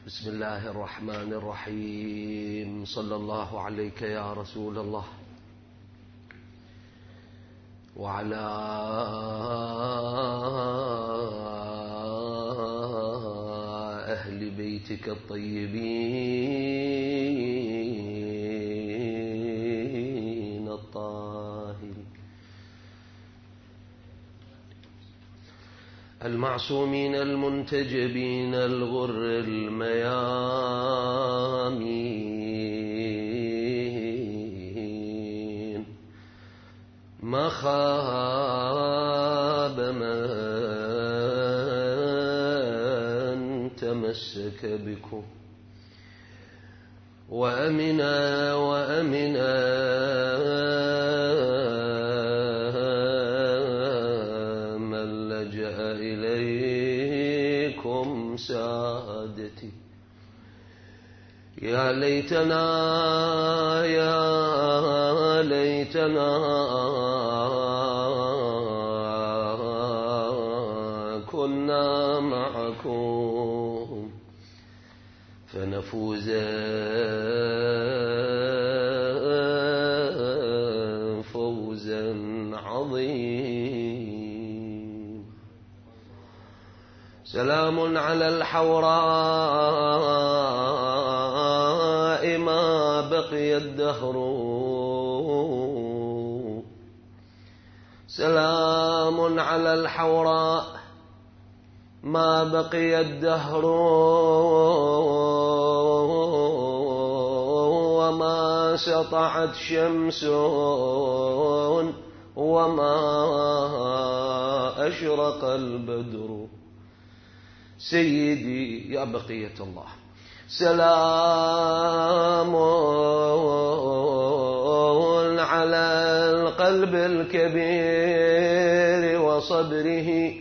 بسم الله الرحمن الرحيم. صلى الله عليك يا رسول الله وعلى أهل بيتك الطيبين الطاهرين المعصومين المنتجبين الغر الميامين. ما خاب من تمسك بكم وأمنا من لجأ إليكم سادتي. يا ليتنا كنا معكم فنفوز فوزا عظيما. سلام على الحوراء ما بقي الدهر. سلام على الحوراء ما بقي الدهر وما سطعت شمس وما أشرق البدر. سيدي يا بقية الله، سلام على القلب الكبير وصدره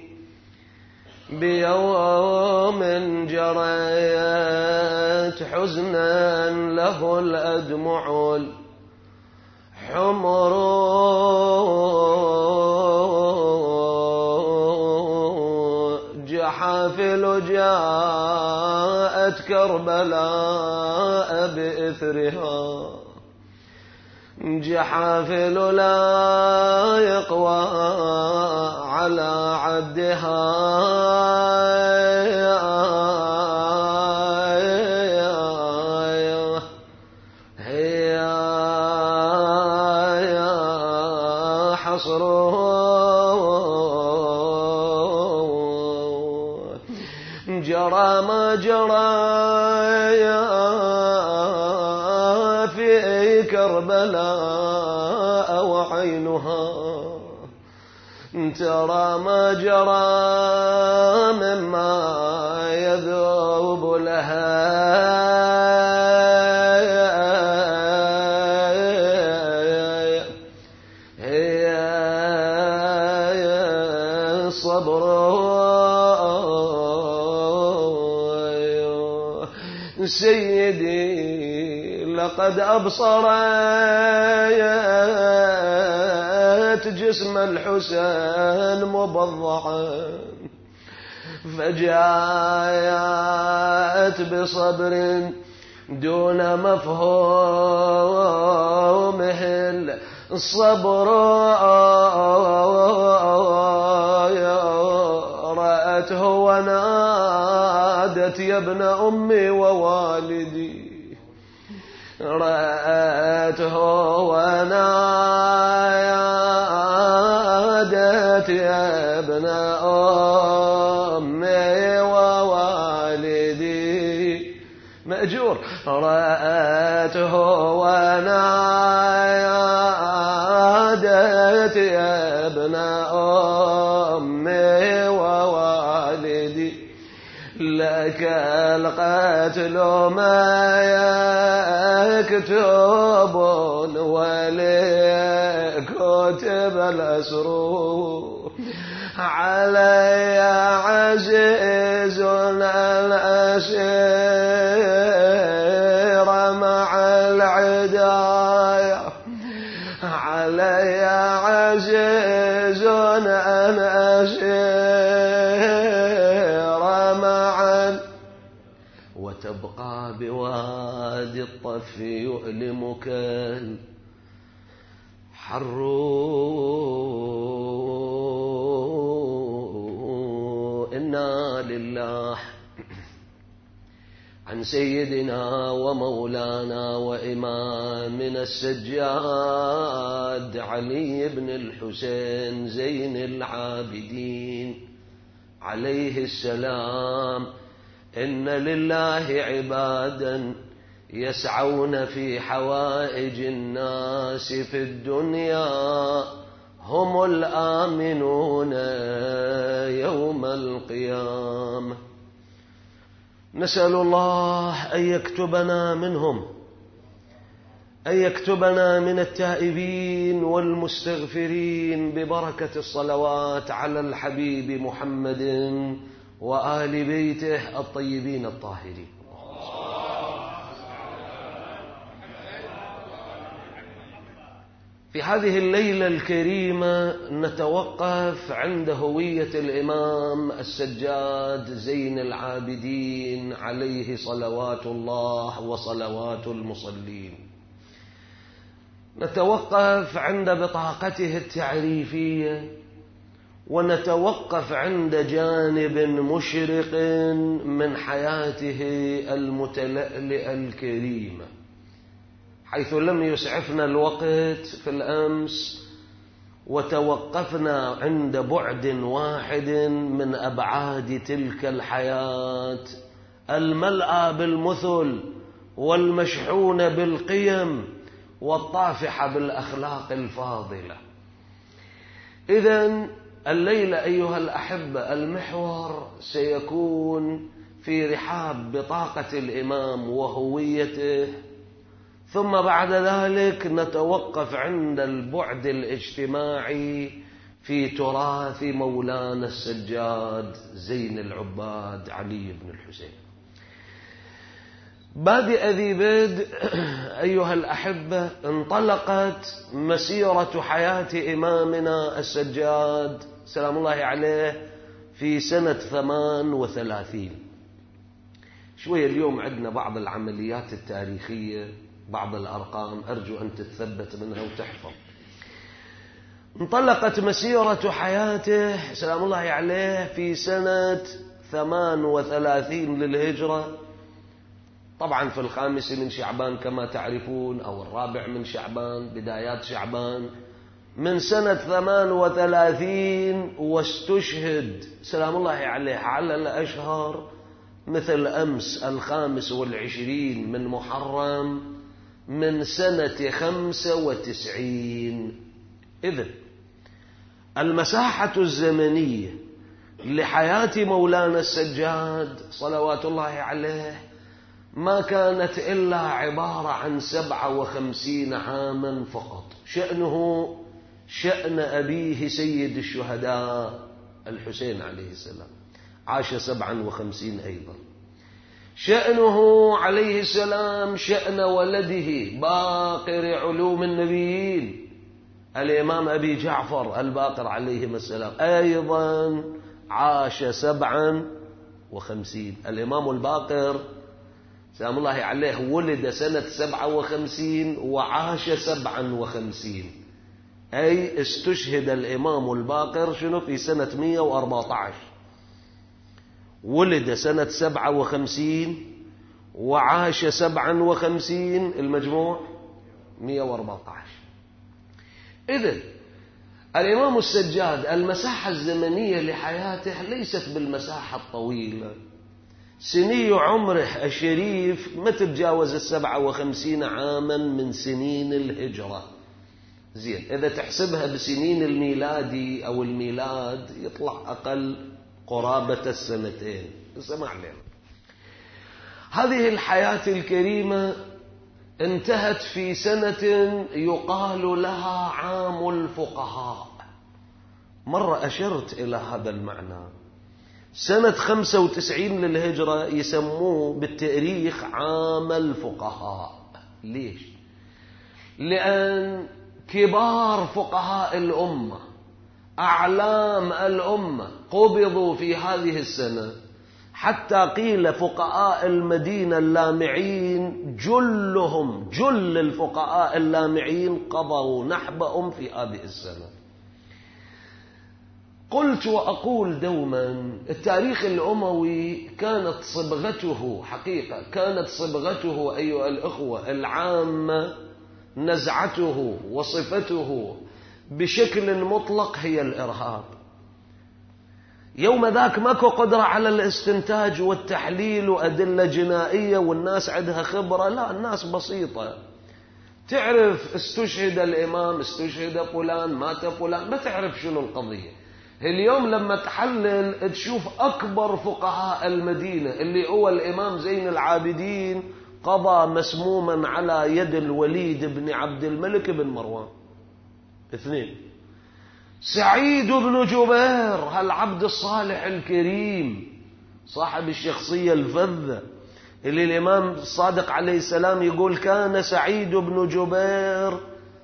بيوم جريت حزنا له الأدمع الحمر. جحافل جاءت كربلاء بإثرها. جحافل لا يقوى على عدها. هي حصره جرى ما جرى في كربلاء وعينها ترى ما جرى مما يذوب لها. هي الصبر سيدي لقد أبصرت جسم الحسين مبضعا فجاءت بصبر دون مفهومه الصبر. رأته ونادت يا ابن أمي ووالدي. رأته ونادت يا ابن أمي ووالدي. مأجور. رأته ونادت يا ابن أمي ووالدي. لك القتل ما يكتب ولكتب الأسر. علي عزيز الأسير مع العداية. علي عزيز الأسير وتبقى بوادي الطف يؤلمك الحر إنا لله. عن سيدنا ومولانا وإمامنا السجاد علي بن الحسين زين العابدين عليه السلام: إن لله عبادا يسعون في حوائج الناس في الدنيا هم الآمنون يوم القيامة. نسأل الله أن يكتبنا منهم، أن يكتبنا من التائبين والمستغفرين ببركة الصلوات على الحبيب محمد وآل بيته الطيبين الطاهرين. في هذه الليلة الكريمة نتوقف عند هوية الإمام السجاد زين العابدين عليه صلوات الله وصلوات المصلين. نتوقف عند بطاقته التعريفية، ونتوقف عند جانب مشرق من حياته المتلألئة الكريمة، حيث لم يسعفنا الوقت في الأمس وتوقفنا عند بعد واحد من أبعاد تلك الحياة الملأى بالمثل والمشحونة بالقيم والطافحة بالأخلاق الفاضلة. إذن الليلة أيها الأحبة المحور سيكون في رحاب بطاقة الإمام وهويته، ثم بعد ذلك نتوقف عند البعد الاجتماعي في تراث مولانا السجاد زين العباد علي بن الحسين. بادئ ذي بدء أيها الأحبة انطلقت مسيرة حياة إمامنا السجاد سلام الله عليه في سنة 38. شوية اليوم عندنا بعض العمليات التاريخية، بعض الأرقام أرجو أن تتثبت منها وتحفظ. انطلقت مسيرة حياته سلام الله عليه في سنة 38 للهجرة، طبعا في 5 من شعبان كما تعرفون، أو 4 من شعبان، بدايات شعبان من سنة 38. واستشهد سلام الله عليه على الأشهر مثل أمس 25 من محرم من سنة 95. إذن المساحة الزمنية لحياة مولانا السجاد صلوات الله عليه ما كانت إلا عبارة عن 57 عاما فقط. شأنه شأن أبيه سيد الشهداء الحسين عليه السلام، عاش 57 أيضا. شأنه عليه السلام شأن ولده باقر علوم النبيين الإمام أبي جعفر الباقر عليه السلام، أيضا عاش 57. الإمام الباقر سلام الله عليه ولد سنة 57 وعاش 57، أي استشهد الإمام الباقر شنو في سنة 114. ولد سنة 57 وعاش 57، المجموع 114. إذن الإمام السجاد المساحة الزمنية لحياته ليست بالمساحة الطويلة. سني عمره الشريف ما تتجاوز 57 عاما من سنين الهجرة. زين، إذا تحسبها بسنين الميلادي أو الميلاد يطلع أقل قرابة 2 سنين. اسمع لنا، هذه الحياة الكريمة انتهت في سنة يقال لها عام الفقهاء. مرة أشرت إلى هذا المعنى. سنة 95 للهجرة يسموه بالتاريخ عام الفقهاء. ليش؟ لأن كبار فقهاء الأمة، أعلام الأمة، قبضوا في هذه السنة، حتى قيل فقهاء المدينة اللامعين جلهم، جل الفقهاء اللامعين قضوا نحبهم في هذه السنة. قلت وأقول دوما التاريخ الأموي كانت صبغته حقيقة، كانت صبغته أيها الأخوة العامة، نزعته وصفته بشكل مطلق هي الإرهاب. يوم ذاك ماكو قدرة على الاستنتاج والتحليل وأدلة جنائية والناس عندها خبرة، لا، الناس بسيطة تعرف استشهد الإمام، استشهد فلان، مات فلان، ما تعرف شنو القضية. اليوم لما تحلل تشوف أكبر فقهاء المدينة اللي هو الإمام زين العابدين قضى مسموما على يد الوليد بن عبد الملك بن مروان. 2. سعيد بن جبير هالعبد الصالح الكريم صاحب الشخصية الفذة اللي الإمام الصادق عليه السلام يقول كان سعيد بن جبير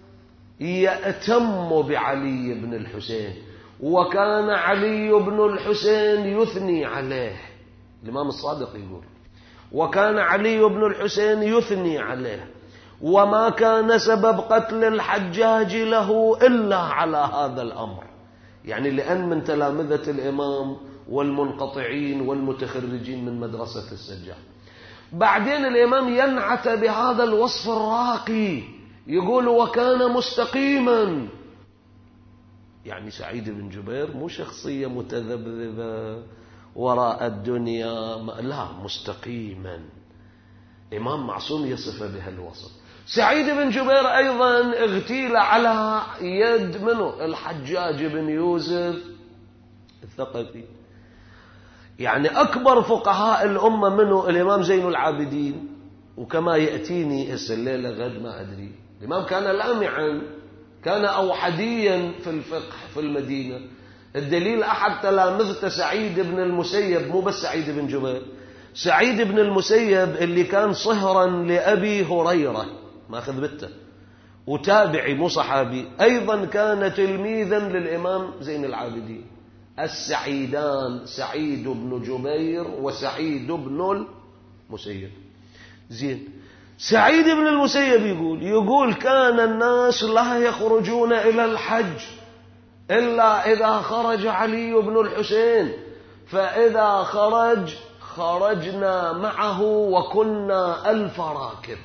يأتم بعلي بن الحسين، وكان علي بن الحسين يثني عليه. الإمام الصادق يقول وكان علي بن الحسين يثني عليه، وما كان سبب قتل الحجاج له إلا على هذا الأمر. يعني لأن من تلامذة الإمام والمنقطعين والمتخرجين من مدرسة السجاد. بعدين الإمام ينعت بهذا الوصف الراقي، يقول وكان مستقيما. يعني سعيد بن جبير مو شخصية متذبذبة وراء الدنيا، لا، مستقيما. إمام معصوم يصف بهالوصف. سعيد بن جبير أيضا اغتيل على يد منه الحجاج بن يوسف الثقفي. يعني أكبر فقهاء الأمة منه الإمام زين العابدين. وكما يأتيني الليلة غد ما أدري، الإمام كان لامعا، كان أوحديا في الفقه في المدينة. الدليل أحد تلامذة سعيد بن المسيب، مو بس سعيد بن جبير، سعيد بن المسيب اللي كان صهرا لأبي هريرة ماخذ بته وتابعي مو صحابي، أيضا كان تلميذا للإمام زين العابدين. السعيدان سعيد بن جبير وسعيد بن المسيب. زين، سعيد بن المسيب يقول كان الناس لا يخرجون إلى الحج إلا إذا خرج علي بن الحسين، فإذا خرج خرجنا معه وكنا 1000 راكب.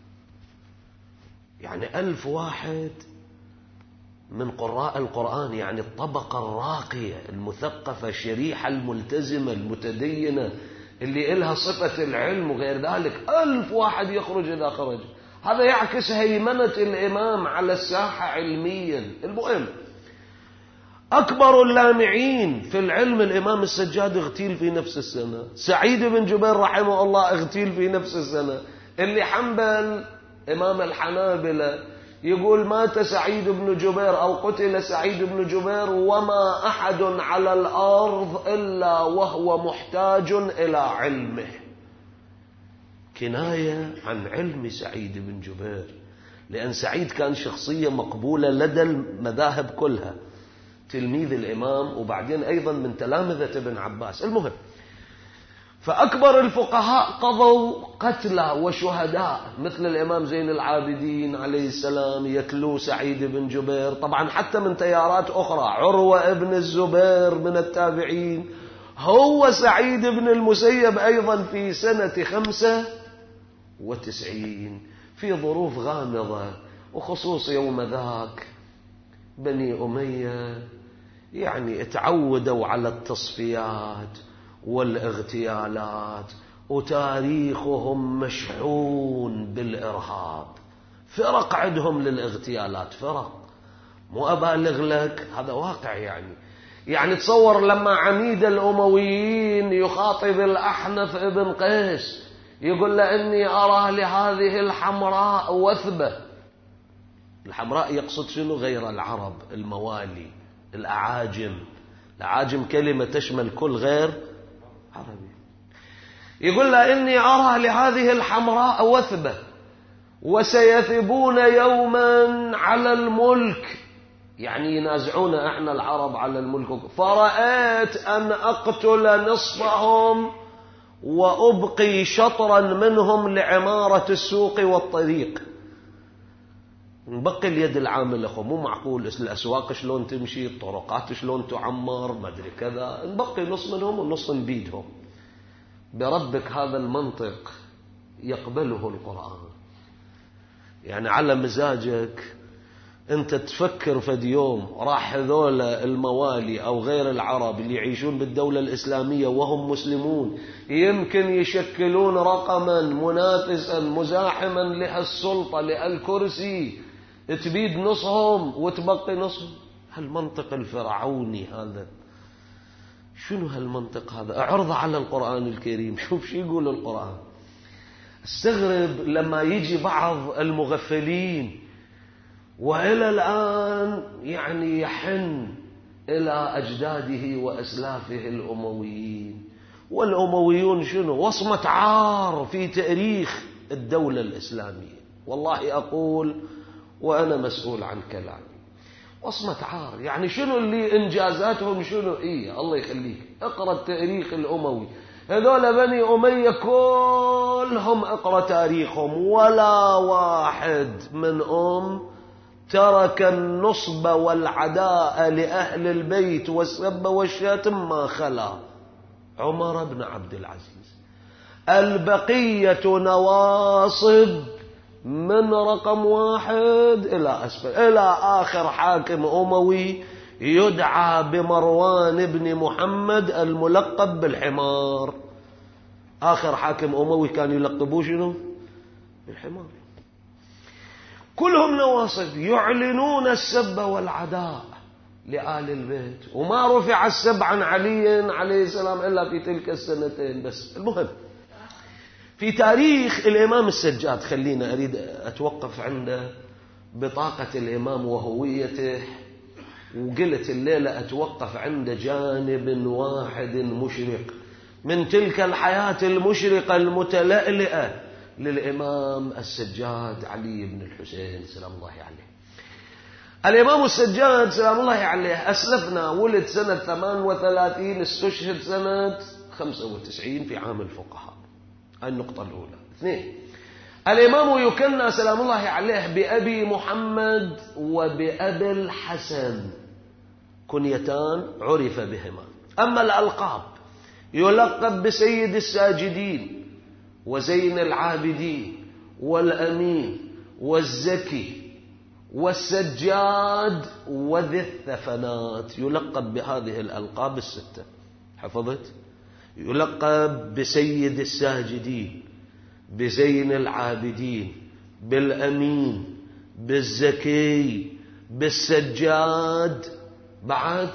يعني 1000 واحد من قراء القرآن، يعني الطبقة الراقية المثقفة الشريحة الملتزمة المتدينة اللي إلها صفة العلم وغير ذلك. 1000 واحد يخرج إذا خرج. هذا يعكس هيمنة الإمام على الساحة علميا. المهم أكبر اللامعين في العلم الإمام السجاد اغتيل في نفس السنة. سعيد بن جبير رحمه الله اغتيل في نفس السنة. اللي حنبل إمام الحنابلة يقول مات سعيد بن جبير أو قتل سعيد بن جبير وما أحد على الأرض إلا وهو محتاج إلى علمه. كناية عن علم سعيد بن جبير، لأن سعيد كان شخصية مقبولة لدى المذاهب كلها، تلميذ الإمام وبعدين أيضا من تلامذة ابن عباس. المهم، فأكبر الفقهاء قضوا قتلى وشهداء مثل الإمام زين العابدين عليه السلام يتلو سعيد بن جبير. طبعا حتى من تيارات أخرى، عروة ابن الزبير من التابعين، هو سعيد بن المسيب أيضا في سنة 95 في ظروف غامضة، وخصوص يوم ذاك بني أمية يعني تعودوا على التصفيات والاغتيالات، وتاريخهم مشحون بالإرهاب. فرق عندهم للاغتيالات، فرق، مو أبالغ لك، هذا واقع. يعني تصور لما عميد الأمويين يخاطب الأحنف ابن قيس يقول له إني أرى لهذه الحمراء وثبة. الحمراء يقصد شنو؟ غير العرب، الموالي، الأعاجم. الأعاجم كلمة تشمل كل غير عربي. يقول له إني أرى لهذه الحمراء وثبة وسيثبون يوما على الملك، يعني ينازعون احنا العرب على الملك، فرأيت أن أقتل نصفهم وأبقي شطرا منهم لعمارة السوق والطريق. نبقي اليد العاملة أخو، مو معقول الأسواق شلون تمشي، الطرقات شلون تعمر، ما أدري كذا، نبقي نص منهم ونص نبيدهم. بربك هذا المنطق يقبله القرآن؟ يعني على مزاجك أنت تفكر فد يوم راح هذول الموالي أو غير العرب اللي يعيشون بالدولة الإسلامية وهم مسلمون يمكن يشكلون رقما منافسا مزاحما لهالسلطة لهالكرسي، تبيد نصهم وتبقي نصهم؟ هالمنطق الفرعوني هذا، شنو هالمنطق هذا؟ اعرض على القرآن الكريم، شوف شو يقول القرآن. استغرب لما يجي بعض المغفلين وإلى الآن يعني يحن إلى أجداده وأسلافه الأمويين. والأمويون شنو؟ وصمة عار في تاريخ الدولة الإسلامية. والله أقول وأنا مسؤول عن كلامي، وصمة عار. يعني شنو اللي إنجازاتهم شنو؟ الله يخليك اقرأ التاريخ الأموي، هذول بني أمية كلهم اقرأ تاريخهم، ولا واحد منهم ترك النصب والعداء لأهل البيت والسب والشتم ما خلا عمر بن عبد العزيز. البقية نواصب من رقم 1 إلى أسفل، إلى آخر حاكم أموي يدعى بمروان بن محمد الملقب بالحمار. آخر حاكم أموي كان يلقبوه شنو؟ بالحمار. كلهم نواصب يعلنون السب والعداء لآل البيت، وما رفع السب عن علي عليه السلام إلا في تلك السنتين بس. المهم في تاريخ الإمام السجاد، خلينا أريد أتوقف عند بطاقة الإمام وهويته، وقلت الليلة أتوقف عند جانب واحد مشرق من تلك الحياة المشرقة المتلألئة للإمام السجاد علي بن الحسين سلام الله عليه. الإمام السجاد سلام الله عليه أسلفنا ولد سنة 38، استشهد سنة 95 في عام الفقهاء. هاي النقطة الأولى. 2، الإمام يكنى سلام الله عليه بأبي محمد وبأبي الحسن، كنيتان عرف بهما. أما الألقاب يلقب بسيد الساجدين وزين العابدين والأمين والزكي والسجاد وذي الثفنات، يلقب بهذه الألقاب الستة. حفظت؟ يلقب بسيد الساجدين، بزين العابدين، بالأمين، بالزكي، بالسجاد، بعد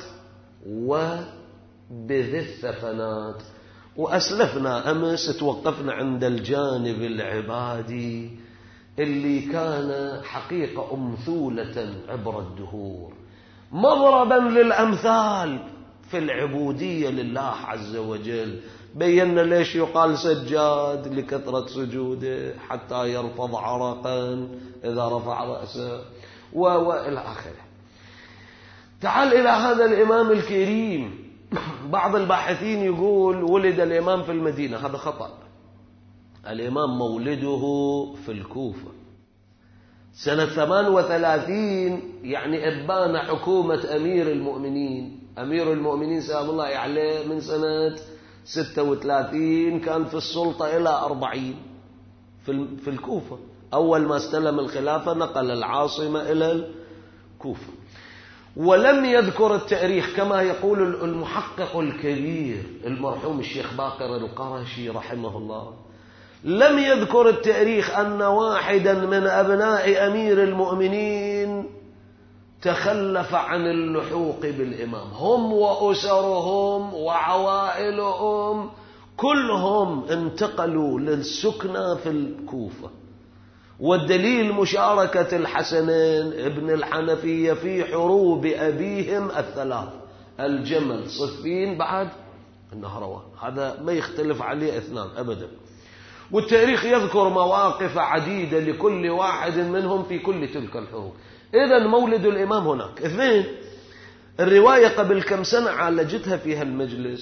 وبذي الثفنات. وأسلفنا أمس توقفنا عند الجانب العبادي اللي كان حقيقة أمثولة عبر الدهور، مضربا للأمثال في العبودية لله عز وجل. بينا ليش يقال سجاد، لكثرة سجوده حتى يرفض عرقا إذا رفع رأسه وإلى آخره. تعال إلى هذا الإمام الكريم. بعض الباحثين يقول ولد الإمام في المدينة، هذا خطأ. الإمام مولده في الكوفة سنة 38، يعني إبان حكومة أمير المؤمنين. أمير المؤمنين سلام الله عليه من سنة 36 كان في السلطة إلى 40 في الكوفة. أول ما استلم الخلافة نقل العاصمة إلى الكوفة. ولم يذكر التاريخ كما يقول المحقق الكبير المرحوم الشيخ باقر القرشي رحمه الله، لم يذكر التاريخ أن واحدا من أبناء أمير المؤمنين تخلف عن اللحوق بالإمام. هم وأسرهم وعوائلهم كلهم انتقلوا للسكنى في الكوفة. والدليل مشاركة الحسنين ابن الحنفية في حروب أبيهم الثلاث، الجمل، صفين، بعد النهروان. هذا ما يختلف عليه اثنان أبدا. والتاريخ يذكر مواقف عديدة لكل واحد منهم في كل تلك الحروب. إذن مولد الإمام هناك. 2، الرواية قبل كم سنة عالجتها فيها المجلس،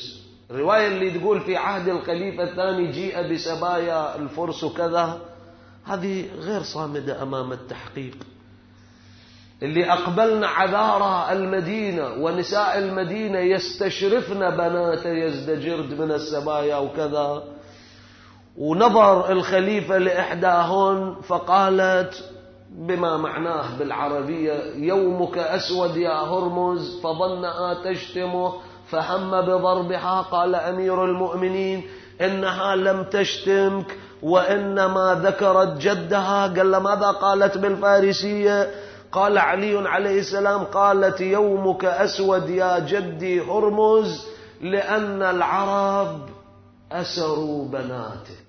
الرواية اللي تقول في عهد الخليفة الثاني جيء بسبايا الفرس وكذا، هذه غير صامدة أمام التحقيق. اللي أقبلن عذارى المدينة ونساء المدينة يستشرفن بنات يزدجرد من السبايا وكذا، ونظر الخليفة لإحداهن فقالت بما معناه بالعربية: يومك أسود يا هرمز، فظنها تشتمه فهم بضربها. قال أمير المؤمنين: إنها لم تشتمك وإنما ذكرت جدها. قال ماذا قالت بالفارسية؟ قال علي عليه السلام: قالت يومك أسود يا جدي هرمز لأن العرب أسروا بناتك.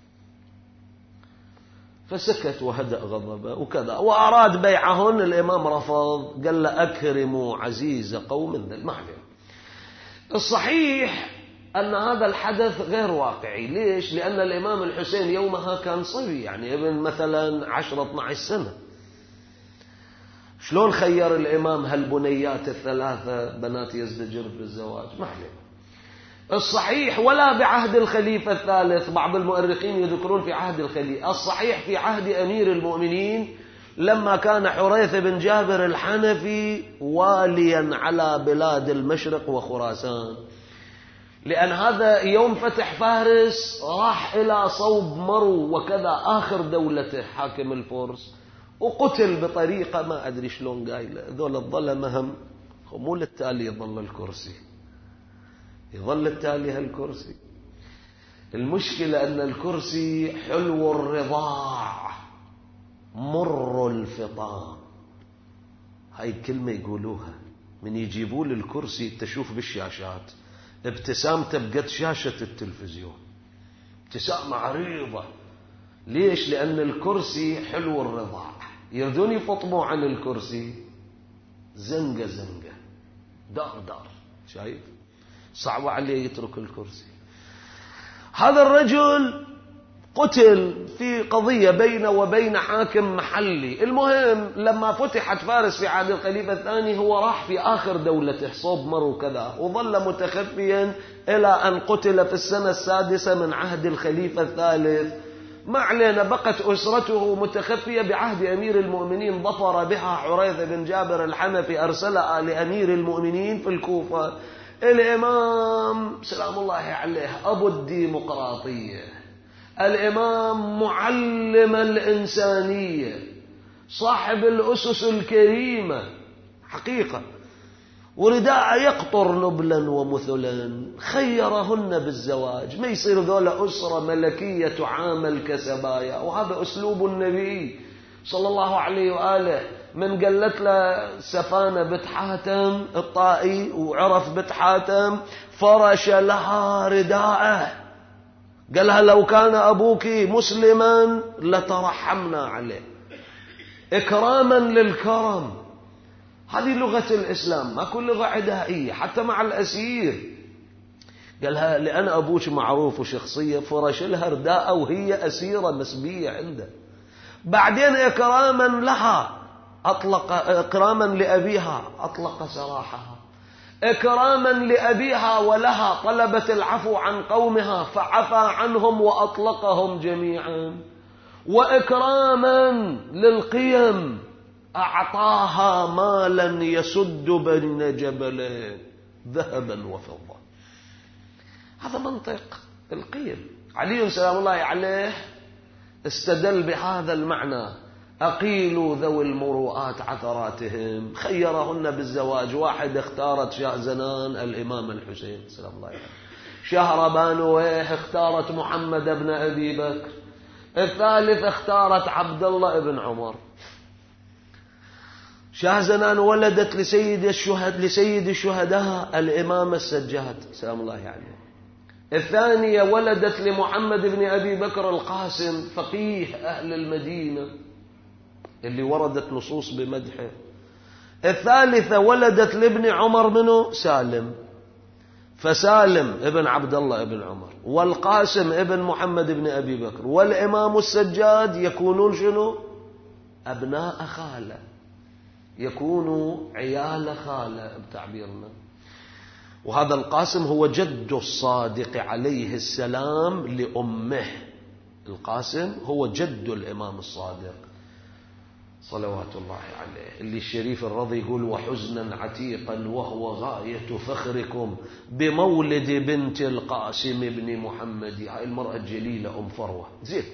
فسكت وهدأ غضبه وكذا، وأراد بيعهن. الإمام رفض، قال له: أكرموا عزيز قوم ذل. ما عليه. الصحيح أن هذا الحدث غير واقعي. ليش؟ لأن الإمام الحسين يومها كان صبي، يعني ابن مثلا 10-12 سنة. شلون خير الإمام هالبنيات الثلاثة بنات يزدجرد بالزواج؟ ما عليه. الصحيح ولا بعهد الخليفة الثالث، بعض المؤرخين يذكرون في عهد الخليفة. الصحيح في عهد أمير المؤمنين لما كان حريث بن جابر الحنفي واليا على بلاد المشرق وخراسان، لأن هذا يوم فتح فارس راح إلى صوب مرو وكذا آخر دولته حاكم الفرس، وقتل بطريقة ما أدري شلون قايلة. ذول الظلمة هم مو للتالي يظل الكرسي، يظل التالي هالكرسي. المشكلة أن الكرسي حلو الرضاع مر الفطام. هاي كلمة يقولوها من يجيبوا للكرسي تشوف بالشاشات ابتسامته بقد شاشة التلفزيون، ابتسامة عريضة. ليش؟ لأن الكرسي حلو الرضاع. يردون يفطموا عن الكرسي زنقة زنقة، دار دار. شايف؟ صعب عليه يترك الكرسي. هذا الرجل قتل في قضية بينه وبين حاكم محلي. المهم لما فتحت فارس في عهد الخليفة الثاني هو راح في آخر دولته صوب مرو كذا، وظل متخفيا إلى أن قتل في السنة 6 من عهد الخليفة الثالث. ما علينا، بقت أسرته متخفية. بعهد أمير المؤمنين ظفر بها حريث بن جابر الحنفي، أرسلها لأمير المؤمنين في الكوفة. الإمام سلام الله عليه أبو الديمقراطية، الإمام معلم الإنسانية، صاحب الأسس الكريمة حقيقة، ورداء يقطر نبلا ومثلا، خيرهن بالزواج. ما يصير ذولا أسرة ملكية تعامل كسبايا، وهذا أسلوب النبي صلى الله عليه وآله. من قالت له سفانة بنت حاتم الطائي وعرف بنت حاتم، فرش لها رداءه، قالها: لو كان أبوك مسلما لترحمنا عليه، إكراما للكرم. هذه لغة الإسلام، ما كل لغة عدائية حتى مع الأسير. قالها: لأن أبوك معروف وشخصية، فرش لها رداء وهي أسيرة مسبية عنده. بعدين إكراما لها أطلق، إكراما لأبيها أطلق سراحها، إكراما لأبيها ولها طلبت العفو عن قومها فعفى عنهم وأطلقهم جميعا. وإكراما للقيم أعطاها مالا يسد بين جبلين ذهبا وفضة. هذا منطق القيم. علي سلام الله عليه استدل بهذا المعنى: أقيلوا ذوي المروءات عثراتهم. خيرهن بالزواج. واحد اختارت شاهزنان الإمام الحسين سلام الله عليه، شهربانويه اختارت محمد بن أبي بكر، الثالث اختارت عبد الله بن عمر. شاهزنان ولدت لسيد الشهداء الإمام السجاد سلام الله عليه. الثانية ولدت لمحمد بن أبي بكر القاسم فقيه أهل المدينة اللي وردت نصوص بمدحه. الثالثة ولدت لابن عمر منه سالم، فسالم ابن عبد الله ابن عمر، والقاسم ابن محمد بن أبي بكر، والإمام السجاد يكونون شنو؟ أبناء خالة، يكونوا عيال خالة بتعبيرنا. وهذا القاسم هو جد الصادق عليه السلام لأمه. القاسم هو جد الإمام الصادق صلوات الله عليه، اللي الشريف الرضي يقول: وحزنا عتيقا وهو غاية فخركم بمولد بنت القاسم بن محمد. هاي المرأة الجليلة أم فروة. زين،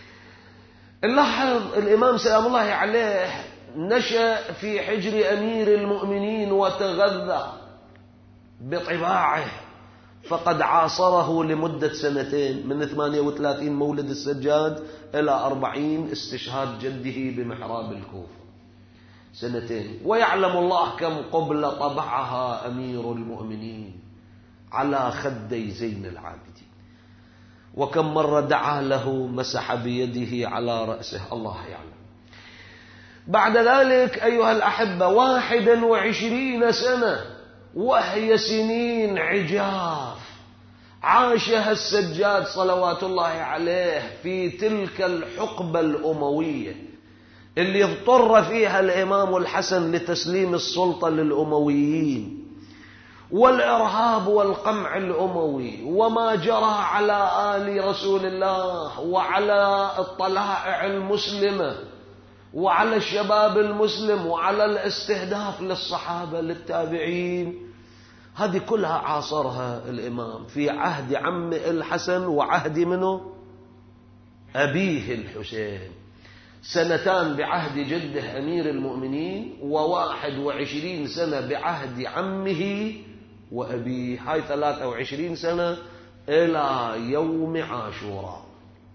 نلاحظ الإمام سلام الله عليه نشأ في حجر أمير المؤمنين وتغذى بطباعه، فقد عاصره لمدة 2 من 38 مولد السجاد إلى 40 استشهاد جده بمحراب الكوفة، 2 ويعلم الله كم قبل طبعها أمير المؤمنين على خدي زين العابدين، وكم مرة دعا له مسح بيده على رأسه، الله يعلم. بعد ذلك أيها الأحبة 21 سنة وهي سنين عجاف عاشها السجاد صلوات الله عليه في تلك الحقبة الأموية اللي اضطر فيها الإمام الحسن لتسليم السلطة للأمويين، والإرهاب والقمع الأموي وما جرى على آل رسول الله وعلى الطلائع المسلمة وعلى الشباب المسلم وعلى الاستهداف للصحابة للتابعين. هذه كلها عاصرها الإمام في عهد عم الحسن وعهد منه أبيه الحسين، 2 بعهد جده أمير المؤمنين و21 سنة بعهد عمه وأبيه. هاي 23 سنة إلى يوم عاشوراء.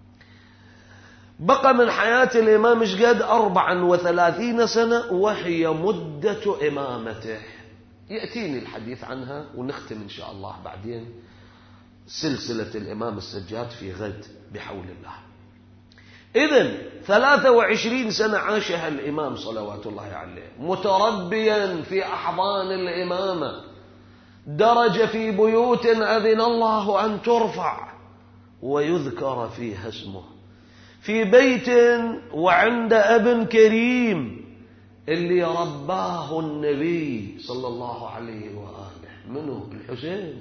بقى من حياة الإمام ايش قد؟ 34 سنة وهي مدة إمامته، يأتيني الحديث عنها ونختم إن شاء الله بعدين سلسلة الإمام السجاد في غد بحول الله. إذن 23 سنة عاشها الإمام صلوات الله عليه متربيا في أحضان الإمامة، درج في بيوت أذن الله أن ترفع ويذكر فيها اسمه، في بيت وعند أب كريم اللي رباه النبي صلى الله عليه وآله، منه الحسين،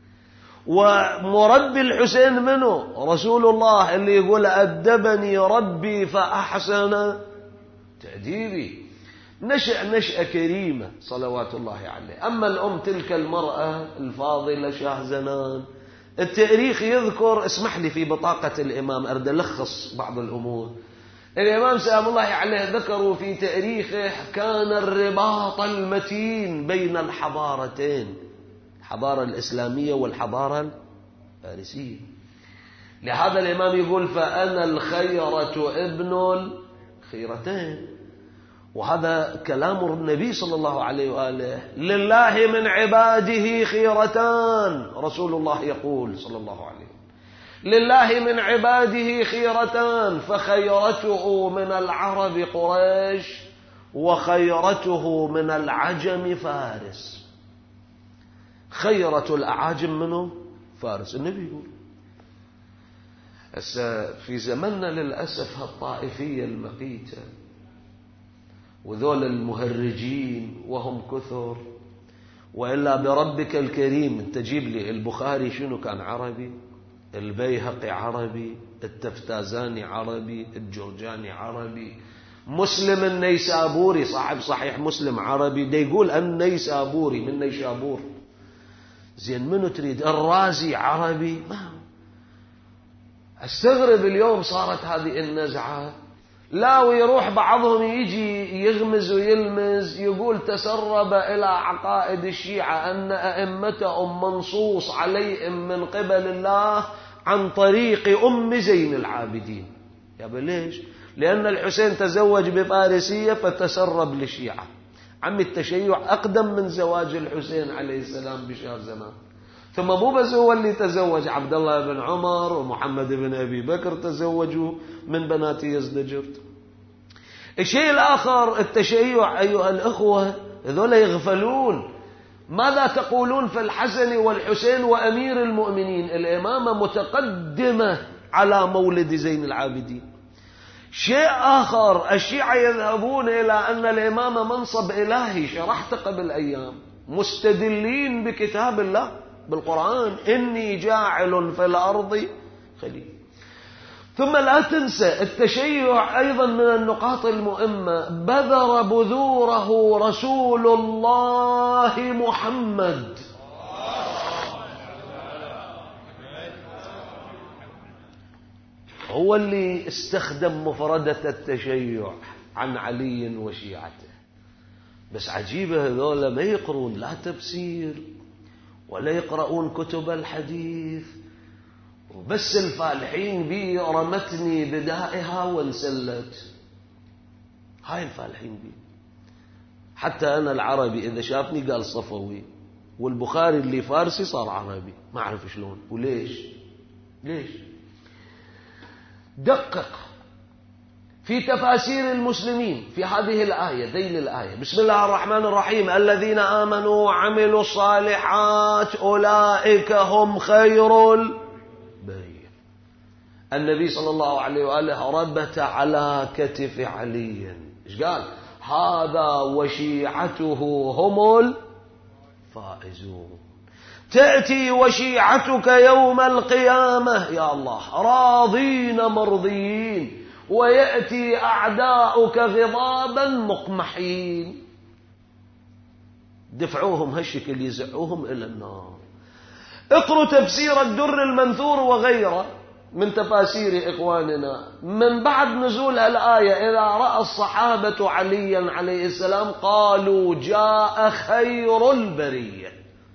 ومربي الحسين منه رسول الله اللي يقول: أدبني ربي فأحسن تأديبي. نشأة كريمة صلوات الله عليه. أما الأم تلك المرأة الفاضلة شاهزنان، التاريخ يذكر، اسمح لي في بطاقة الإمام أريد ألخص بعض الأمور. الإمام سلام الله عليه ذكروا في تاريخه كان الرباط المتين بين الحضارتين، الحضارة الإسلامية والحضارة الفارسية. لهذا الإمام يقول: فأنا الخيرة ابن الخيرتين. وهذا كلام النبي صلى الله عليه وآله: لله من عباده خيرتان. رسول الله يقول صلى الله عليه وسلم: لله من عباده خيرتان، فخيرته من العرب قريش وخيرته من العجم فارس. خيرة الأعاجم منه فارس. النبي يقول. في زمننا للأسف الطائفية المقيتة وذول المهرجين وهم كثر، وإلا بربك الكريم تجيب لي البخاري شنو كان عربي، البيهقي عربي، التفتازاني عربي، الجرجاني عربي، مسلم النيسابوري صاحب صحيح مسلم عربي، دا يقول النيسابوري من نيشابور. زين منو تريد؟ الرازي عربي. ما استغرب اليوم صارت هذه النزعة. لا، ويروح بعضهم يجي يغمز ويلمز يقول تسرب إلى عقائد الشيعة أن أئمتهم منصوص عليهم من قبل الله عن طريق أم زين العابدين. يا ليش؟ لأن الحسين تزوج بفارسية فتسرب للشيعة. عم التشيع أقدم من زواج الحسين عليه السلام بشهرزمان. ثم مو بس هو اللي تزوج، عبد الله بن عمر ومحمد بن أبي بكر تزوجوا من بنات يزدجرد. الشيء الآخر التشيع أيها الأخوة، هذول يغفلون. ماذا تقولون في الحسن والحسين وأمير المؤمنين؟ الإمامة متقدمة على مولد زين العابدين. شيء آخر، الشيعة يذهبون إلى أن الإمامة منصب إلهي، شرحت قبل أيام مستدلين بكتاب الله بالقرآن، إني جاعل في الأرض خليفة. ثم لا تنسى التشيع أيضا من النقاط المهمة، بذر بذوره رسول الله محمد. هو اللي استخدم مفردة التشيع عن علي وشيعته. بس عجيبة هذول ما يقرون لا تفسير ولا يقرؤون كتب الحديث، وبس الفالحين بي رمتني بدائها وانسلت. هاي الفالحين بي. حتى أنا العربي إذا شافني قال صفوي، والبخاري اللي فارسي صار عربي، ما أعرف شلون وليش. ليش؟ دقق في تفاسير المسلمين في هذه الآية، ذيل الآية، بسم الله الرحمن الرحيم، الذين آمنوا وعملوا الصالحات أولئك هم خير البرية. النبي صلى الله عليه وآله ربت على كتف علي، إيش قال؟ هذا وشيعته هم الفائزون. تأتي وشيعتك يوم القيامة يا الله راضين مرضيين، ويأتي أعداؤك غضابا مقمحين. دفعوهم هالشكل، يزعوهم إلى النار. اقروا تفسير الدر المنثور وغيره من تفاسير إخواننا من بعد نزول الآية. إذا رأى الصحابة عليا عليه السلام قالوا جاء خير البرية،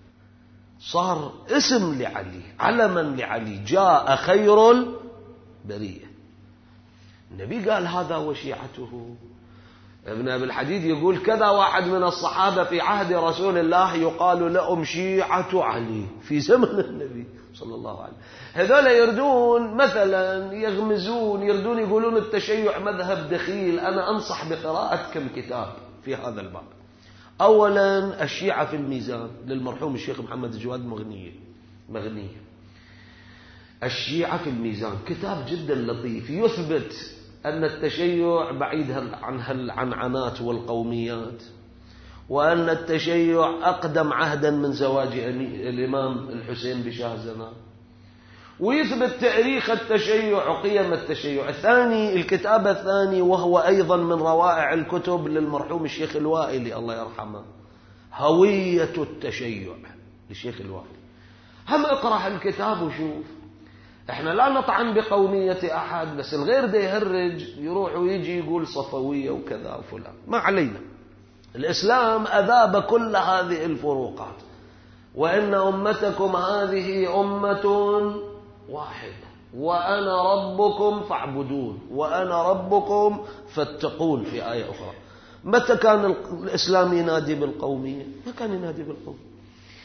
صار اسم لعلي، علما لعلي، جاء خير البرية. النبي قال هذا وشيعته. ابن أبي الحديد يقول كذا واحد من الصحابة في عهد رسول الله يقال لهم شيعة علي في زمن النبي صلى الله عليه وسلم. هذول يردون مثلا يغمزون، يردون يقولون التشيع مذهب دخيل. أنا أنصح بقراءة كم كتاب في هذا الباب. أولا الشيعة في الميزان للمرحوم الشيخ محمد الجواد مغنية. الشيعة في الميزان كتاب جدا لطيف يثبت أن التشيع بعيد عن العنعنات والقوميات، وأن التشيع أقدم عهدا من زواج الإمام الحسين بشاهزمان، ويثبت تاريخ التشيع وقيم التشيع. الثاني الكتاب الثاني، وهو أيضا من روائع الكتب للمرحوم الشيخ الوائلي الله يرحمه، هوية التشيع للشيخ الوائلي. هم اقرأ الكتاب وشوف. احنا لا نطعن بقومية أحد، بس الغير ده يهرج يروح ويجي يقول صفوية وكذا وفلان، ما علينا. الإسلام أذاب كل هذه الفروقات، وإن أمتكم هذه أمة واحدة وأنا ربكم فاعبدون وأنا ربكم فاتقون في آية أخرى. متى كان الإسلام ينادي بالقومية؟ ما كان ينادي بالقومية.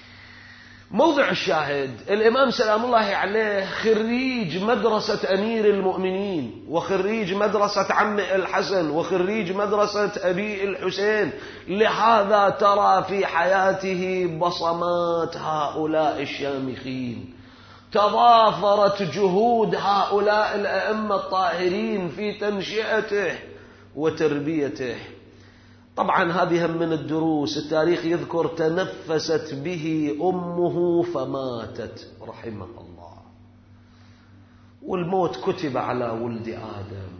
موضع الشاهد، الإمام سلام الله عليه خريج مدرسة أمير المؤمنين، وخريج مدرسة عمه الحسن، وخريج مدرسة أبي الحسين. لهذا ترى في حياته بصمات هؤلاء الشامخين، تضافرت جهود هؤلاء الأئمة الطاهرين في تنشئته وتربيته. طبعا هذه من الدروس. التاريخ يذكر تنفست به أمه فماتت رحمه الله، والموت كتب على ولد آدم.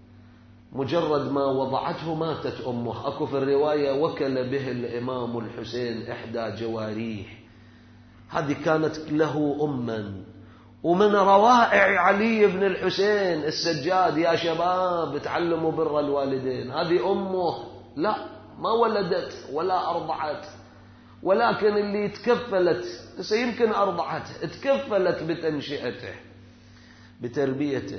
مجرد ما وضعته ماتت أمه. أكو في الرواية وكل به الإمام الحسين إحدى جواريح. هذه كانت له أما. ومن روائع علي بن الحسين السجاد، يا شباب تعلموا بر الوالدين. هذه أمه لا ما ولدت ولا أرضعت، ولكن اللي تكفلت، يمكن أرضعته، تكفلت بتنشئته بتربيته.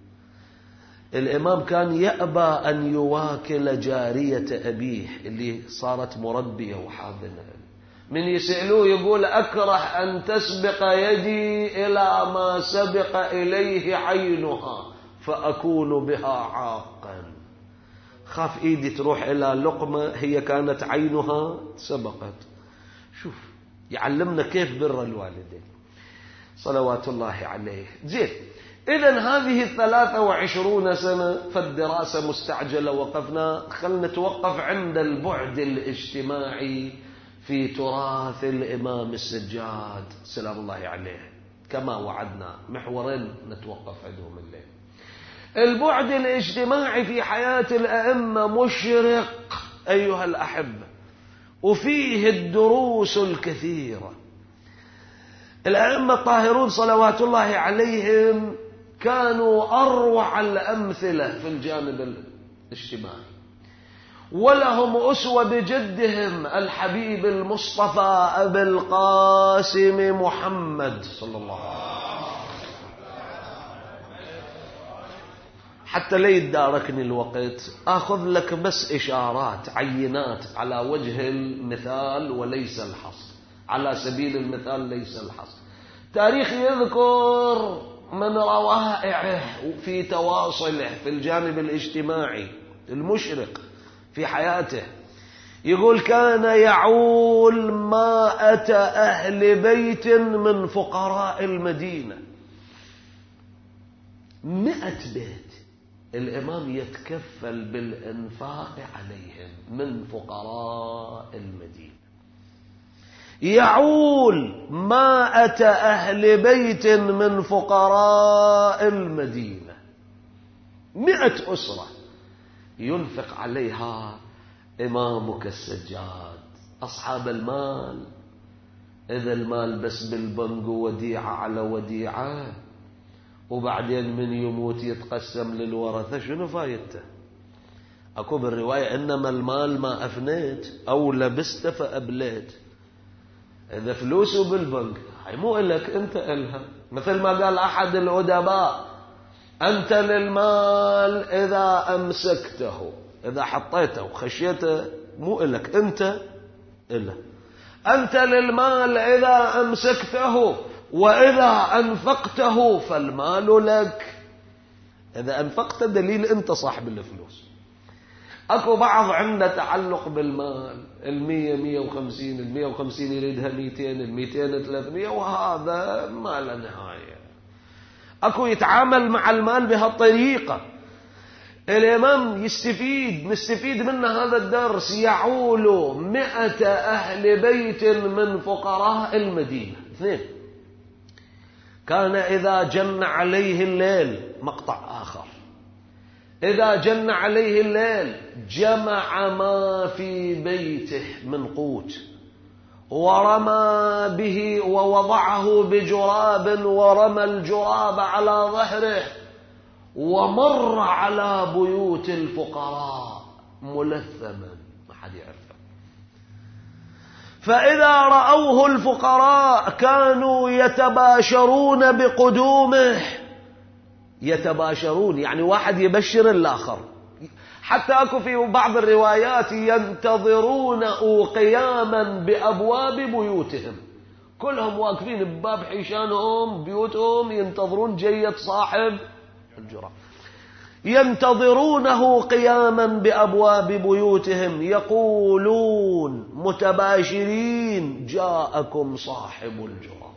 الإمام كان يأبى أن يواكل جارية أبيه اللي صارت مربية وحاضنة. من يسألوه يقول أكره أن تسبق يدي إلى ما سبق إليه عينها فأكون بها عاقا. خاف إيدي تروح إلى لقمة هي كانت عينها سبقت. شوف يعلمنا كيف بر الوالدين صلوات الله عليه. زين، إذن هذه 23 سنة فالدراسة مستعجلة وقفنا. خلنا نتوقف عند البعد الاجتماعي في تراث الإمام السجاد سلام الله عليه كما وعدنا. محورين نتوقف عندهم الليل. البعد الاجتماعي في حياة الأئمة مشرق أيها الأحبة، وفيه الدروس الكثيرة. الأئمة الطاهرون صلوات الله عليهم كانوا أروع الأمثلة في الجانب الاجتماعي، ولهم أسوة بجدهم الحبيب المصطفى أبي القاسم محمد صلى الله عليه وسلم. حتى لا يتداركني الوقت أخذ لك بس إشارات عينات على وجه المثال وليس الحصر، على سبيل المثال ليس الحصر. تاريخ يذكر من روائعه في تواصله في الجانب الاجتماعي المشرق في حياته. يقول كان يعول مائة أهل بيت من فقراء المدينة. 100 بيت الإمام يتكفل بالإنفاق عليهم من فقراء المدينة. يعول 100 أهل بيت من فقراء المدينة، 100 أسرة ينفق عليها إمامك السجاد. أصحاب المال، إذا المال بس بالبنك وديعة على وديعة، وبعدين من يموت يتقسم للورثة، شنو فايدته؟ أكو بالرواية إنما المال ما أفنيت أو لبست فأبليت. إذا فلوسه بالبنك هاي مو إلك، أنت إلها. مثل ما قال أحد الأدباء: أنت للمال إذا أمسكته، إذا حطيته وخشيته مو إلك، أنت إله. أنت للمال إذا أمسكته، وإذا أنفقته فالمال لك. إذا أنفقت دليل أنت صاحب الفلوس. أكو بعض عنده تعلق بالمال، 100 150، 150 يريدها 200، 200 300، وهذا ما له نهاية. أكو يتعامل مع المال بهالطريقة. الإمام مستفيد منه هذا الدرس. يعول 100 أهل بيت من فقراء المدينة. 2، كان إذا جن عليه الليل، مقطع آخر، إذا جن عليه الليل جمع ما في بيته من قوت ورمى به ووضعه بجراب، ورمى الجراب على ظهره، ومر على بيوت الفقراء ملثما ما حد يعرفه. فإذا رأوه الفقراء كانوا يتباشرون بقدومه. يتباشرون يعني واحد يبشر الآخر. حتى أكو في بعض الروايات ينتظرونه قياما بأبواب بيوتهم، كلهم واقفين بباب حيشانهم بيوتهم ينتظرون جية صاحب الجراب. ينتظرونه قياما بأبواب بيوتهم يقولون متباشرين: جاءكم صاحب الجراب.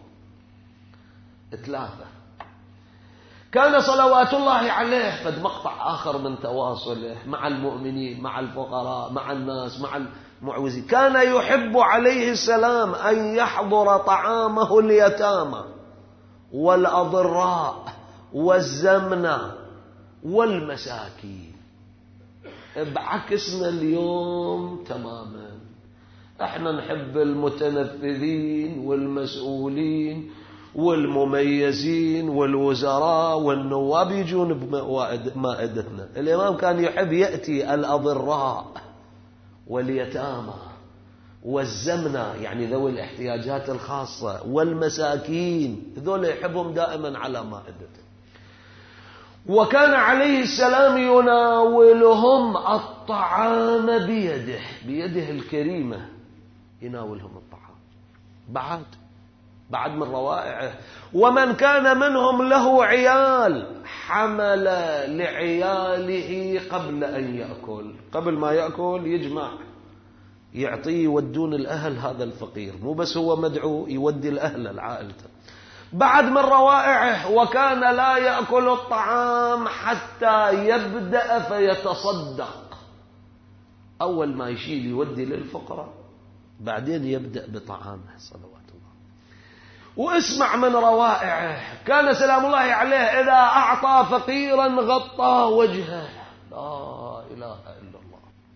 3، كان صلوات الله عليه فد مقطع آخر من تواصله مع المؤمنين، مع الفقراء، مع الناس، مع المعوزين. كان يحب عليه السلام أن يحضر طعامه اليتامى والأضراء والزمنة والمساكين. بعكسنا اليوم تماما. احنا نحب المتنفذين والمسؤولين والمميزين والوزراء والنواب يجون بمائدتنا. الإمام كان يحب يأتي الأضراء واليتامى والزمنة، يعني ذوي الاحتياجات الخاصة، والمساكين، ذول يحبهم دائما على مائدته. وكان عليه السلام يناولهم الطعام بيده الكريمة، يناولهم الطعام. بعد من روائعه. ومن كان منهم له عيال حمل لعياله قبل أن يأكل، قبل ما يأكل يجمع يعطيه يودون الأهل هذا الفقير، مو بس هو مدعو يودي الأهل العائلة. بعد من روائعه: وكان لا يأكل الطعام حتى يبدأ فيتصدق. أول ما يشيل يودي للفقراء، بعدين يبدأ بطعامه صلوات الله. واسمع من روائعه، كان سلام الله عليه إذا أعطى فقيرا غطى وجهه. لا إله إلا الله.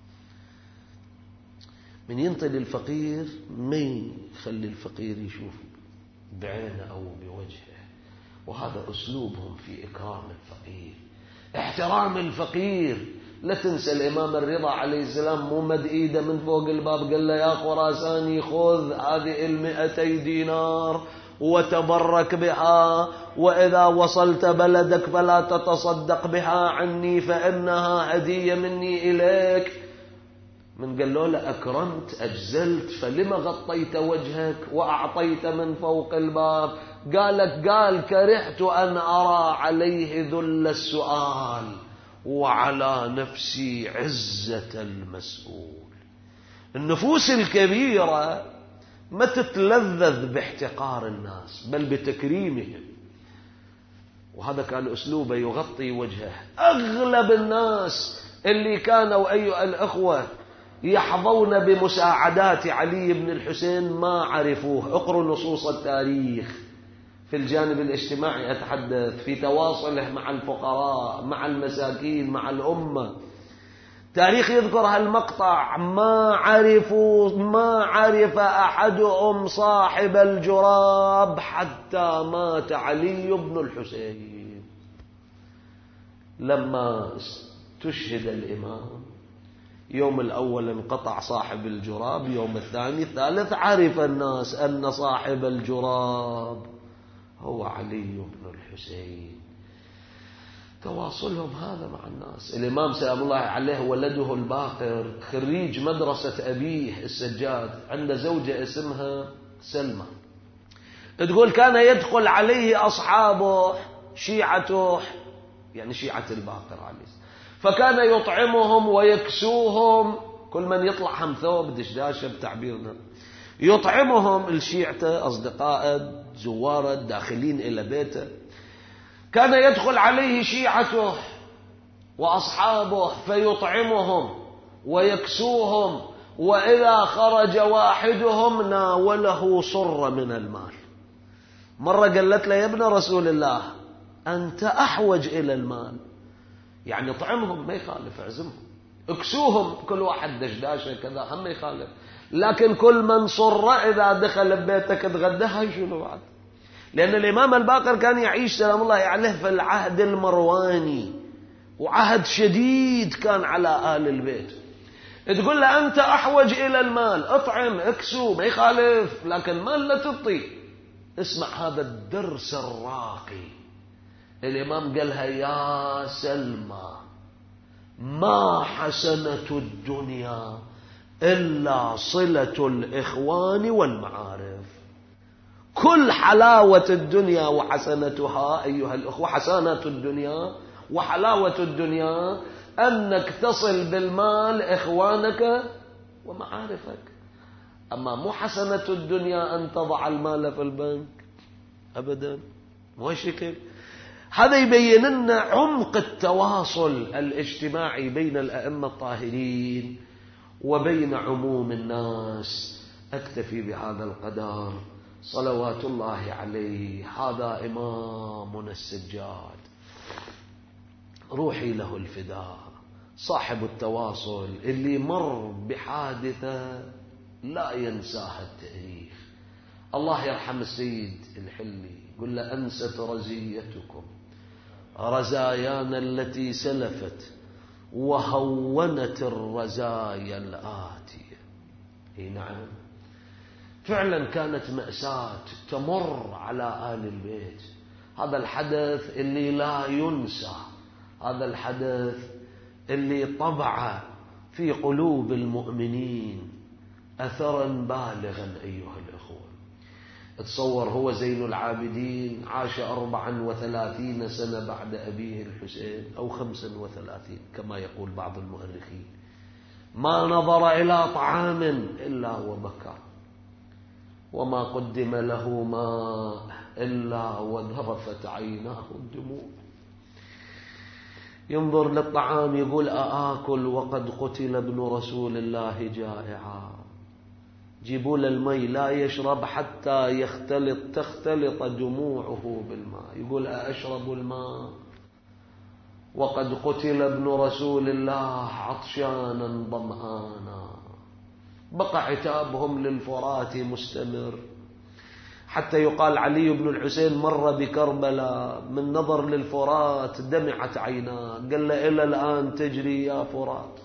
من ينطي للفقير ما يخلي الفقير يشوف بعينه أو بوجهه، وهذا أسلوبهم في إكرام الفقير، احترام الفقير. لا تنسى الإمام الرضا عليه السلام مو مد إيده من فوق الباب قال له يا خراساني خذ هذه 200 دينار وتبرك بها، وإذا وصلت بلدك فلا تتصدق بها عني فإنها هدية مني إليك. من قال له أكرمت أجزلت فلما غطيت وجهك وأعطيت من فوق الباب؟ قال كرهت أن أرى عليه ذل السؤال وعلى نفسي عزة المسؤول. النفوس الكبيرة ما تتلذذ باحتقار الناس بل بتكريمهم، وهذا كان أسلوبه يغطي وجهه. أغلب الناس اللي كانوا أيها الأخوة يحظون بمساعدات علي بن الحسين ما عرفوه. اقروا نصوص التاريخ في الجانب الاجتماعي، أتحدث في تواصله مع الفقراء مع المساكين مع الأمة. تاريخ يذكر هالمقطع، ما عرف أحدهم صاحب الجراب حتى مات علي بن الحسين. لما استشهد الإمام يوم الأول انقطع صاحب الجراب، يوم الثاني الثالث عرف الناس أن صاحب الجراب هو علي بن الحسين. تواصلهم هذا مع الناس. الإمام سلام الله عليه ولده الباقر خريج مدرسة أبيه السجاد، عنده زوجة اسمها سلمى. تقول كان يدخل عليه أصحابه شيعته، يعني شيعة الباقر عليه، فكان يطعمهم ويكسوهم. كل من يطلع هم ثوب دشداشة بتعبيرنا، يطعمهم الشيعة أصدقائه زواره داخلين إلى بيته. كان يدخل عليه شيعته وأصحابه فيطعمهم ويكسوهم، وإذا خرج واحدهم ناوله صر من المال. مرة قالت له يا ابن رسول الله أنت أحوج إلى المال، يعني طعمهم ما يخالف، اعزمهم، اكسوهم كل واحد دشداشة كذا هم ما يخالف، لكن كل من صر إذا دخل ببيتك تغدها شنو بعد؟ لأن الإمام الباقر كان يعيش سلام الله عليه في العهد المرواني، وعهد شديد كان على آل البيت. تقول له أنت أحوج إلى المال، اطعم اكسو ما يخالف، لكن مال لا تعطي. اسمع هذا الدرس الراقي. الإمام قالها يا سلمى ما حسنة الدنيا إلا صلة الإخوان والمعارف. كل حلاوة الدنيا وحسنتها أيها الأخوة، حسنات الدنيا وحلاوة الدنيا أنك تصل بالمال إخوانك ومعارفك. أما مو حسنة الدنيا أن تضع المال في البنك أبدا، مو شكل. هذا يبين لنا عمق التواصل الاجتماعي بين الأئمة الطاهرين وبين عموم الناس. أكتفي بهذا القدر صلوات الله عليه. هذا إمامنا السجاد، روحي له الفداء، صاحب التواصل اللي مر بحادثة لا ينساها التاريخ. الله يرحم السيد الحلي، قل له أنست رزيتكم رزايانا التي سلفت وهونت الرزايا الآتية. نعم فعلا كانت مأساة تمر على آل البيت. هذا الحدث اللي لا ينسى، هذا الحدث اللي طبع في قلوب المؤمنين أثرا بالغا. أيها الأخوة تصور هو زين العابدين عاش 34 سنة بعد أبيه الحسين أو 35 كما يقول بعض المؤرخين، ما نظر إلى طعام إلا وبكى، وما قدم له ماء إلا وذرفت عيناه الدموع. ينظر للطعام يقول أآكل وقد قتل ابن رسول الله جائعا. جيبوا له المي لا يشرب حتى تختلط دموعه بالماء. يقول أشرب الماء وقد قتل ابن رسول الله عطشانا ظمآنا. بقى عتابهم للفرات مستمر، حتى يقال علي بن الحسين مر بكربلاء من نظر للفرات دمعت عيناه، قال له إلى الآن تجري يا فرات؟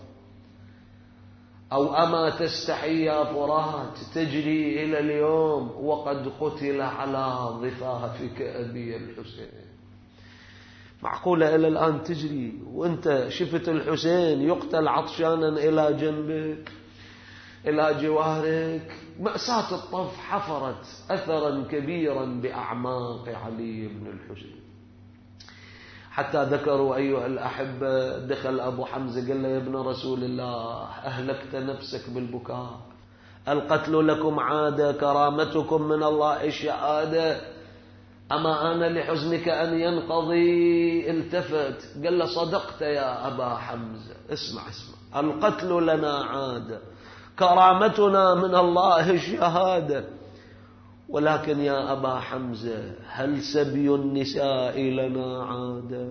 أو أما تستحي يا فرات تجري إلى اليوم وقد قتل على ضفافك أبي الحسين؟ معقولة إلى الآن تجري وأنت شفت الحسين يقتل عطشانا إلى جنبك إلى جوارك؟ مأساة الطف حفرت أثرا كبيرا بأعماق علي بن الحسين، حتى ذكروا أيها الأحبة دخل أبو حمزة قال له يا ابن رسول الله أهلكت نفسك بالبكاء، القتل لكم عادة، كرامتكم من الله الشهادة، أما أنا لحزنك أن ينقضي؟ التفت قال له صدقت يا أبا حمزة، اسمع القتل لنا عادة، كرامتنا من الله الشهادة، ولكن يا أبا حمزة هل سبي النساء لنا عادة؟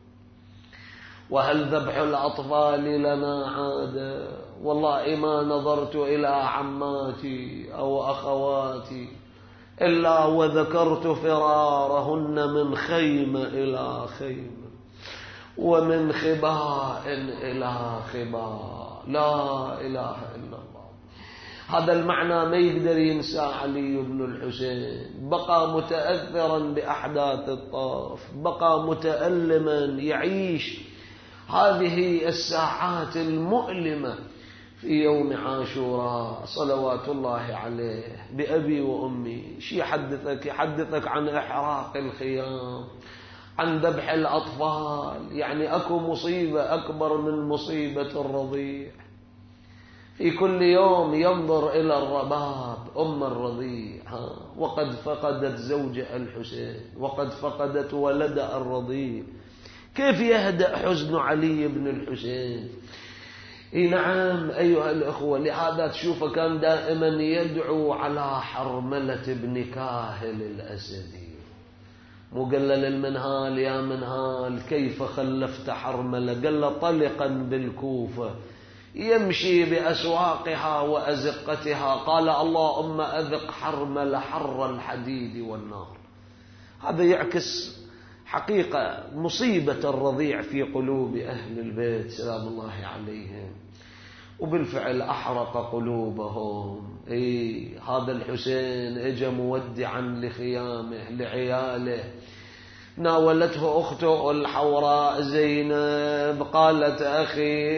وهل ذبح الأطفال لنا عادة؟ والله ما نظرت إلى عماتي أو أخواتي إلا وذكرت فرارهن من خيمة إلى خيمة ومن خباء إلى خباء، لا إله إلا الله. هذا المعنى ما يقدر ينسى علي بن الحسين، بقى متأثرا بأحداث الطاف، بقى متألما يعيش هذه الساعات المؤلمة في يوم عاشوراء صلوات الله عليه بأبي وأمي. شي يحدثك عن إحراق الخيام، عن ذبح الأطفال، يعني أكو مصيبة أكبر من مصيبة الرضيع. في كل يوم ينظر إلى الرباب أم الرضيع وقد فقدت زوجها الحسين وقد فقدت ولدها الرضيع، كيف يهدأ حزن علي بن الحسين؟ نعم أيها الأخوة، لهذا تشوفه كان دائما يدعو على حرملة بن كاهل الأسدي. مقلل المنهال يا منهال كيف خلفت حرملة؟ قال له طلقا بالكوفة يمشي بأسواقها وأزقتها، قال اللهم أذق حرمل حر الحديد والنار. هذا يعكس حقيقة مصيبة الرضيع في قلوب أهل البيت سلام الله عليهم، وبالفعل أحرق قلوبهم. هذا الحسين اجى مودعا لخيامه لعياله، ناولته أخته الحوراء زينب قالت أخي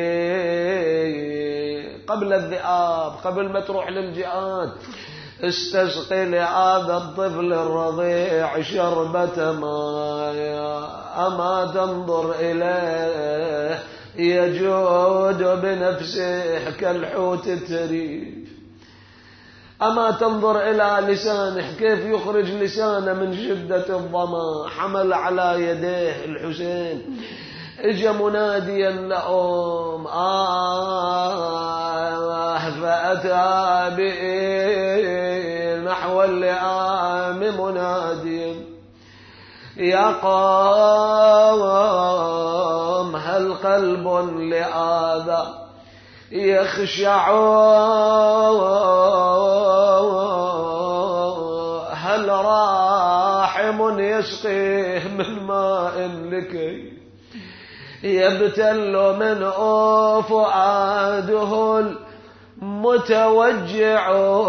قبل الذئاب قبل ما تروح للجهاد استسقي لهذا الطفل الرضيع شربة ماء، أما تنظر إليه يجود بنفسه كالحوت التريف، أما تنظر إلى لسانه كيف يخرج لسانه من شدة الظما. حمل على يديه الحسين، اجى مناديا لهم فأتى به نحو اللئام مناديا يا قوم هل قلب لآذى يخشع، هل راحم يسقيه من ماء لكي يبتل من فؤاده المتوجع،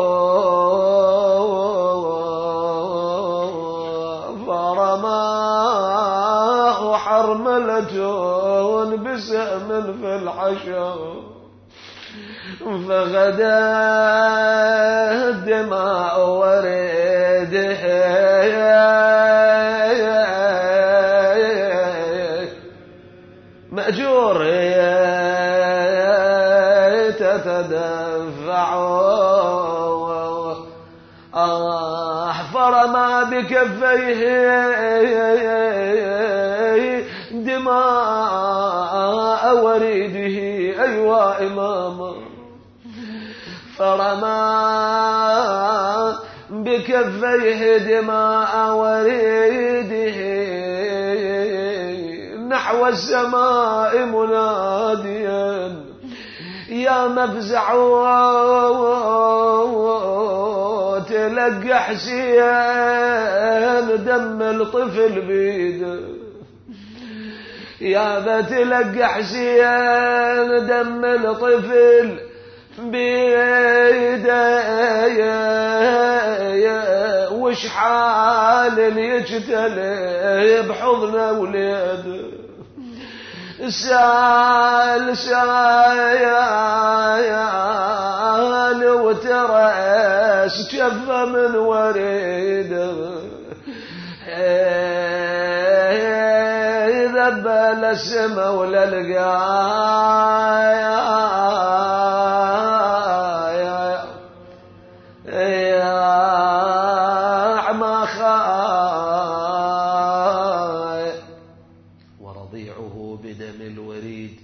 فرماه حرملة بسهم في الحشر، فغدا الدماء وريده مأجور تتدفع، فرمى بكفيه دماء وريده أيوا إماما، فرمى بكفيه دماء وريده نحو السماء مناديا يا مفزع تلقى حسين دم الطفل بيده يا بتلقى حسين دم الطفل بيده وش حال يجتلي بحضن وليده سال وترس جف من وريده ذبل السما ولا لقايا ما خاي ورضيعه بدم الوريد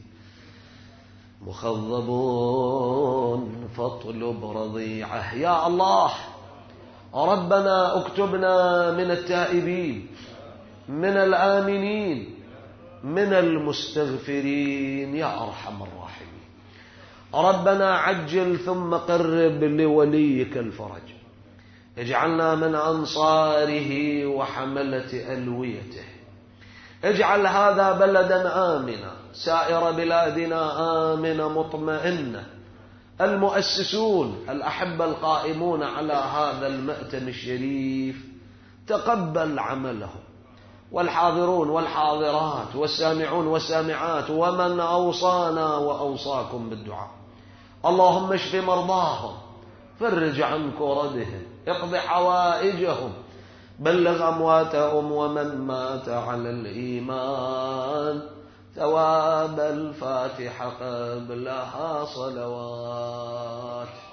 مخضبون فاطلب رضيعه. يا الله ربنا اكتبنا من التائبين من الآمنين من المستغفرين يا أرحم الراحمين. ربنا عجل ثم قرب لوليك الفرج. اجعلنا من أنصاره وحملة ألويته. اجعل هذا بلدا آمنا سائر بلادنا آمنة مطمئنة. المؤسسون الأحبة القائمون على هذا المأتم الشريف تقبل عملهم، والحاضرون والحاضرات والسامعون والسامعات ومن أوصانا وأوصاكم بالدعاء. اللهم اشف مرضاهم، فرج عن كردهم، اقض حوائجهم، بلغ أمواتهم ومن مات على الإيمان ثواب الفاتحة قبلها صلوات.